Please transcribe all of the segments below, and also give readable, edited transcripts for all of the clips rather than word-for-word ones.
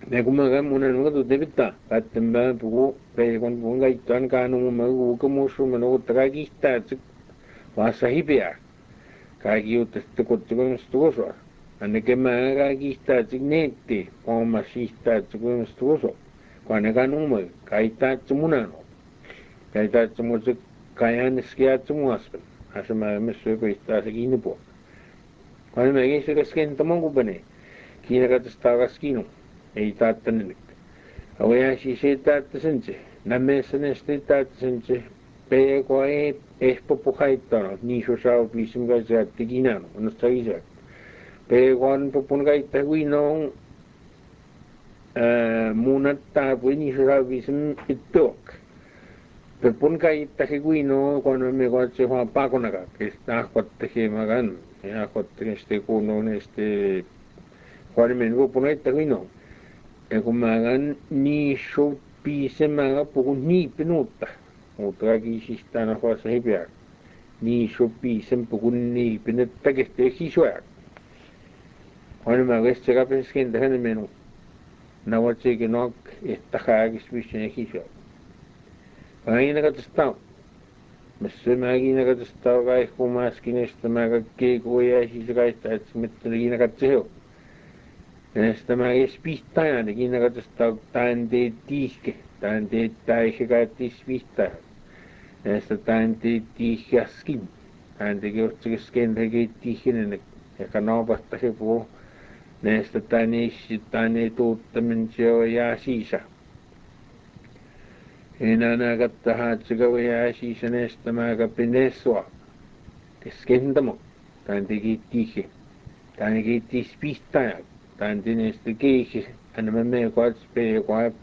내구마가 문화는 되겠다. 같은 바 보고 배gon 뭔가 있던 가는 뭐 그 무슨 뭐 어떡하기 있다. 즉 와서 히비야. 가기요 뜻도 곧지금 스토서. 안에게 마가기 있다. 즉 네티. 엄마시 있다. 지금 스토서. 관에 가는 뭐 가있다. 문화노. 가있다. 뭐즉 가야는 스키야. 왔어. 아스마 메스고 있다. 스기는 보. 관에 매게 스가 스킨 도망고 버네. 기나가 스타가 스키노. 에이 따뜻는 Awaya sisita tsinche, namesene stita tsinche, peguae es popujaitano, ni shosao bisimga zatigino, no stagiza. Peguan popungaita wino, munata wini shosao bisim itok. Pepungaita wino, cuando me guache Juan Paconaga, que está jotte magan, ya jotte este cuno, este, cuando me popungaita wino. Kumagan ni so pise mga pukun ni pinuta. Utragi sistana ko sa hibyak. Ni so pise pukun ni pinuta keste hiswak. Ano mga este kapes kenda hana menu. Nawatse kinok istakagis bisne hiswak. Pangina ka testaw. Masa magina ka testaw kay kumaskin este mga kekuya sisagay tat smitrina ka tseho. Esta magis pista de gina gat sta tan de tiske tan de taiche gat pista. Esta tan de tiaskin tan de gotske sken de get tichen e kanova sta he po. Nesta tan e to tamen ya sisa. Enana gat ha tsiga ya sisa nesta maga pineswa. Skendamo tan de get tiche tan de get pista. Tanti neste kiisi, anna me kuat pe kuat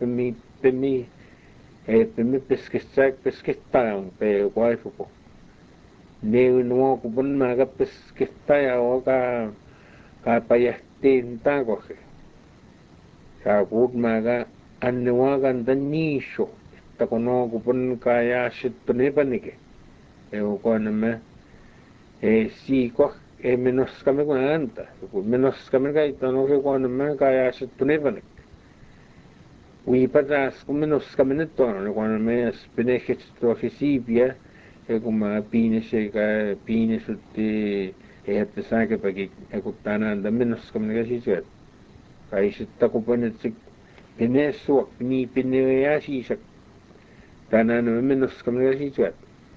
pemi peskestaan pe kuat fuko. Ne no kupun maga peskestaa o ka payahtiin takohe. Sa kuut maga anne wagan dan niso. Tako no kupun kaya sittu nepanike. E kuan me siikoh e menos kami ko anta menos kami kay tanong ko ano man kaya sa tunevan wi patas ko menos kami nito ano ko ano may pinekit to hisibia e kuma pines e ka pines uti e at sa ka pagi e ko tanan da menos kami kasi siya kay sa ko pa nit pineso ni pineya si sa tanan menos kami kasi siya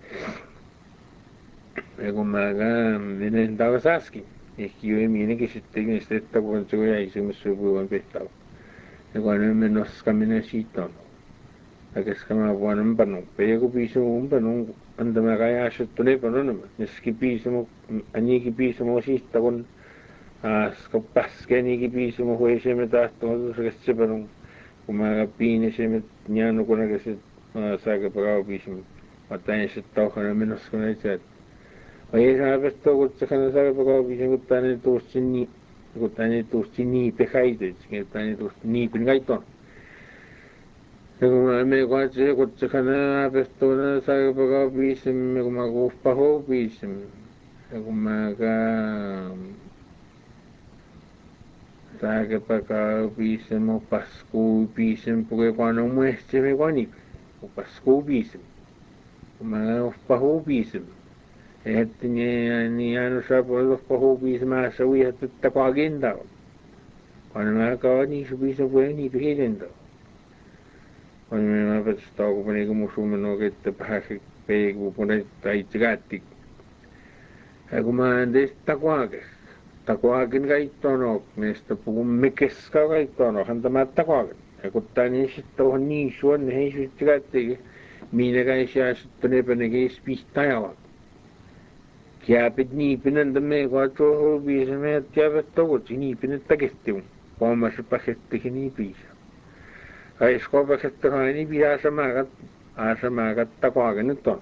Egumaga minentava saski. Esquive mine que se tenga este con su ya y se me subió en pestado. Eguano menos caminecito. A que es que me bueno un pano. Pero piso un pano. Anda me cae a se tole pano no. Es que piso ani que piso mo si está con as copas que ni que piso mo fue se me da todo que se pano. Como a pine se me ñano con que se saca para piso. Hasta en ese tojo no menos con ese Oye, sabes todo, se han sabe porque dicen que están en tus chini pejaites, que están en tus ni pingaito. Según me guache, que se han visto, sabe porque dicen me como gusta ho dicen, según me ga sabe porque dicen mo pascu dicen porque cuando muestre me guani, o pascu dicen, como gusta ho dicen. Ni ano sa po los pahubis masawi at takwagin daw. Kung mga kawan ni subi sa buhay ni pihirin daw. Kung may mapatastaw ko pa ni kumusuman o kit pahasik payag po na tayo tigatik. Ay kumandes takwagis. Takwagin ka ito no. Nesta po kumikis ka ito no. Hanta matakwagin. Ay kutani sito ni suwan ni hesu tigatik. Mina ka siya sa tunay pa nag-ispis tayo. Chiapit niipin me quattro hobbies me chiapit togot niipin takestiu como se pakette niipisa ai skopa kette hani bi asa magat takwagen ton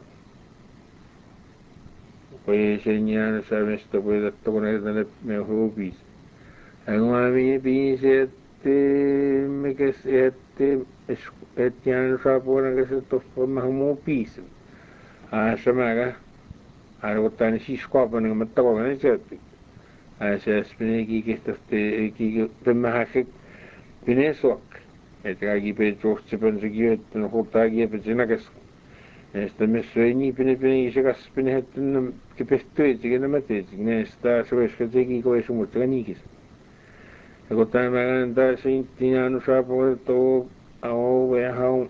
pues señal sabes to puede to con el me hobbies ai mi bi se me que se et yan sa pora que se to forma mo pis asa maga algo tan si skopa no me takwagen se Asa spineki que este que pemahake pinesuak. Että kaikki peitsuohtsipan sekin, että no huuttaakin epätsinäkäs. Esta messuini pine isakas pine hetun kipehtuitikin nämä tietenkin. Näistä suoska teki koi sumuttaga niikis. Ja kun tämä antaa sintiin anu saapuu tuo au vähän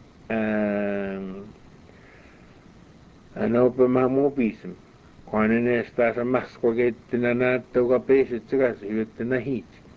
no mä muopisin. Kun ne näistä masko kettinä näyttää, joka peisit sekä syöttänä hiit.